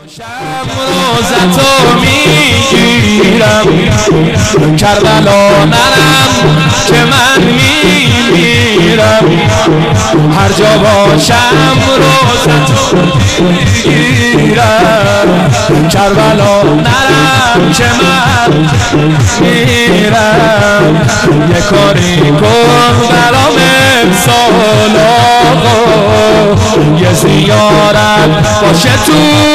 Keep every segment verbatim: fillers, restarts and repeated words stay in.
شب روزتو میگیرم کربلا نرم که من میمیرم هر جا باشم روزتو میگیرم کربلا نرم که من میمیرم یه کاری کن برام امسال آقا یه زیارت باشه تو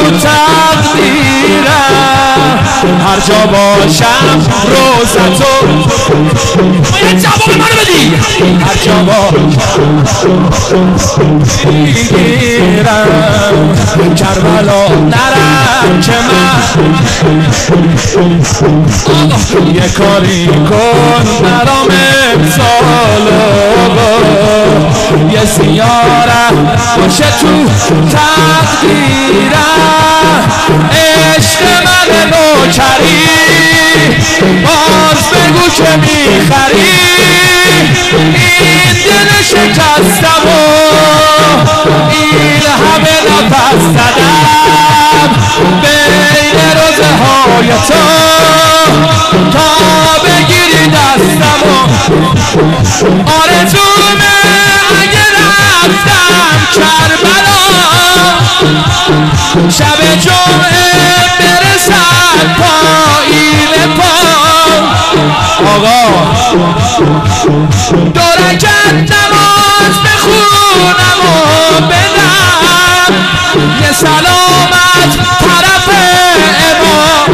تقدیرم هر جا باشم روزتو باید جواب منو بدی هر جا باشم میگیرم کربلا نرم که من یه کاری کن برام امسال یه زیارت باشه تو تقدیرم عشق من نوکری باز بگو که میخری این دل شکستم و این همه نفس زدم بین روزه های تو تا بگیری دستم و آرزومه اگه رفتم کربلا شب جمعه برسد پایین پا آقا دو رکعت نماز بخونم و بدم یه سلامت طرف امام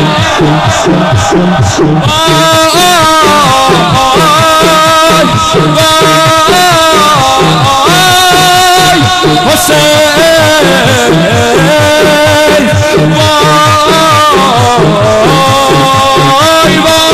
حسین وای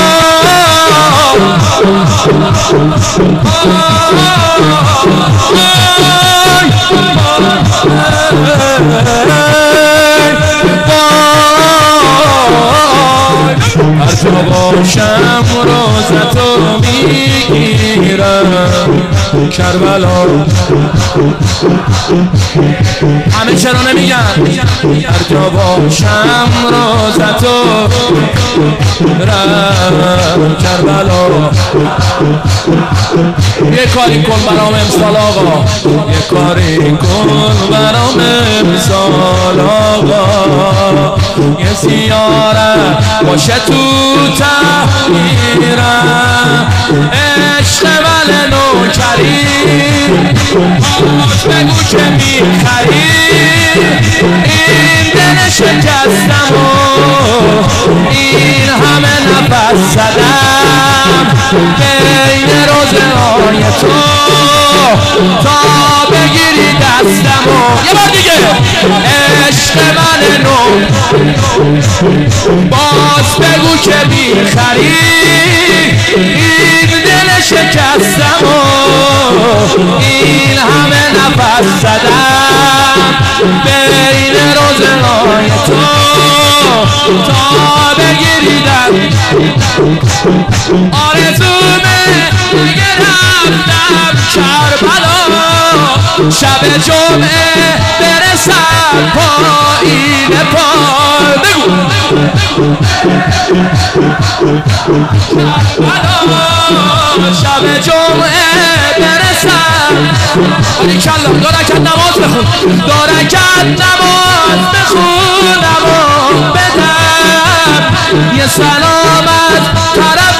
هر جا باشم روزتو میگیرم کربلا همه چرا نمیگن هر جا باشم روزتو رم کربلا یه کاری کن برام امسال آقا یه کاری کن برام امسال آقا یه زیارت باشه تو تحمیرم عشق من نوکری باز بگو که میخری این دل شکستم و این همه نفس زدم بین روزهای تو تا بگیری دستم و یه بار دیگه عشق من نو باز بگو که میخری این دل شکستم و این همه نفس زدم بین روزهای تو تا بگیری دستم آرزومه اگه رفتم کربلا شب جمعه برسم پایین پا بگو کربلا شب جمعه برسم ولی کلم دارکت نماز بخون دارکت نماز بخونم و بدم یه سلامت طرف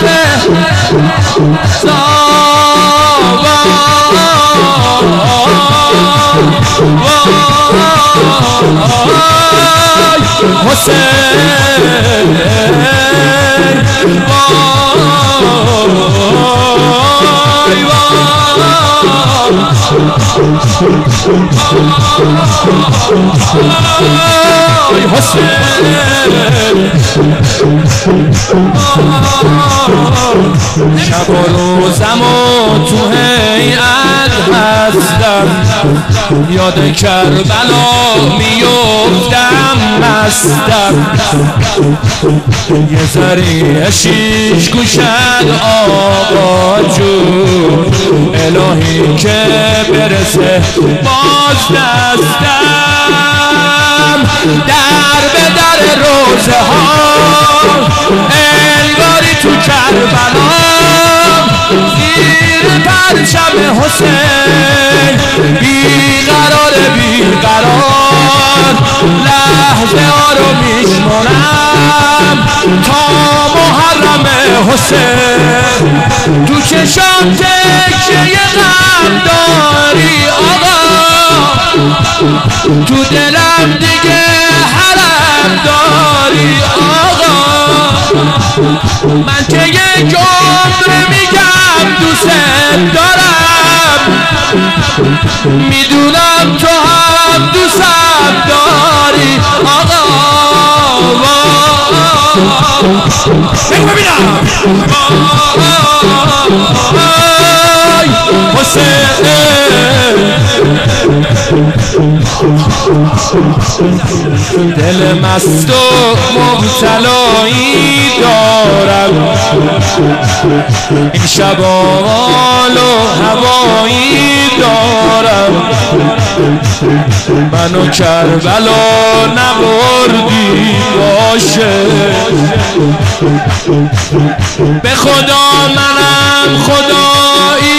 حسین وای وای حسین شب و روزم و تو هیئت هستم یاد کربلا میفتم مستم یه ذره شیش گوشت آقا جون الهی که برسه باز دستم در به در روزه ها انگاری تو کربلا زیر پرچم حسین بیقرار بیقرار لحظه ها رو میشمارم تا محرم حسین تو چشام تکیه غم داری آقا تو دلم دیگه حرم داری آقا من که یک عمر میگم دوست دارم میدونم تو هم دوستم داری آقا بگو ببینم حسین دل مست و مبتلایی دارم این شب آمال و هوایی دارم منو کربلا نبردی باشه به خدا منم خدایی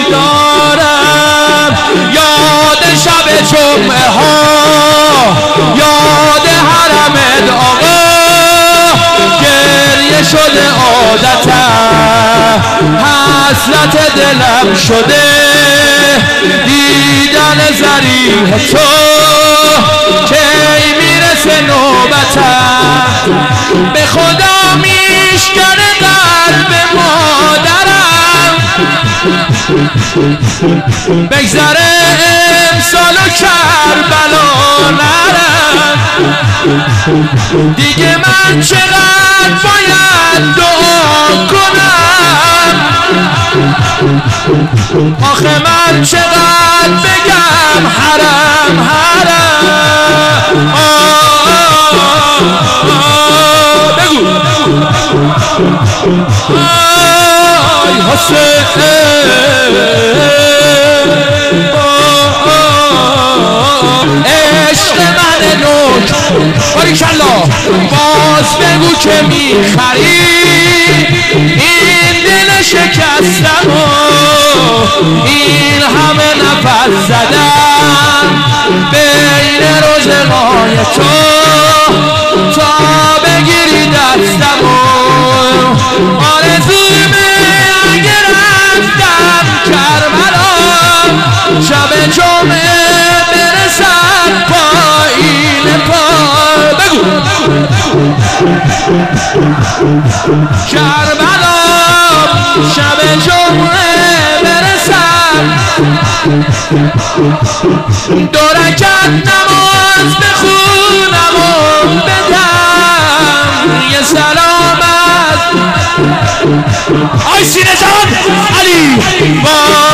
دارم یاد شب جمعه ها یاد حرمت آقا گریه شده عادتم حسرت دلم شده دیدن ضریح تو کی میرسه نوبتم به خدا میشکنه قلب مادرم بگذره امسال و کربلا نرم دیگه من چقدر باید دعا کنم آخه من چقدر بگم حرم حرم بگو آی حسین عشق من نوک باریکالله باز بگو که میخری این دل شکستم و این همه نفس زدم بین روزگار تو تا بگیری دستم و آرزومه اگه رفتم کربلا شب جمعه برسم پایین پا بگو کربلا شب جمعه برسم دو رکعت نماز بخونم و بدم یه سلامت آی سینه جان علی با